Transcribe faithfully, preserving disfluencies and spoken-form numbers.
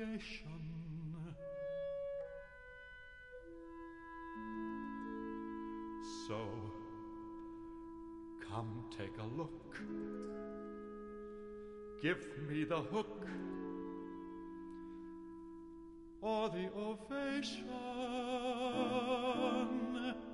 ovation. So, come take a look. Give me the hook or the ovation.